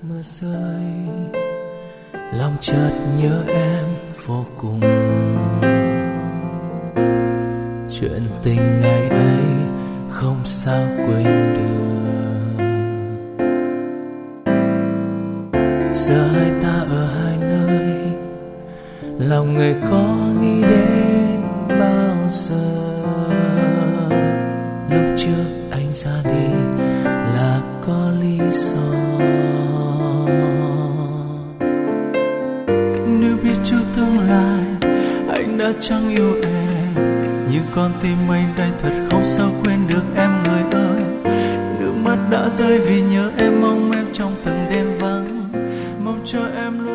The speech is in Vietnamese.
mưa rơi, lòng chợt nhớ em vô cùng. Chuyện tình ngày ấy không sao quên được. Giờ hai ta ở hai nơi, lòng người có nghĩ đến bao giờ. Lúc trước anh ra đi là có lý do. Nếu biết trước tương lai anh đã chẳng yêu em, như con tim anh đây thật không sao quên được em người ơi. Nước mắt đã rơi vì nhớ em, mong em trong từng đêm vắng, mong cho em luôn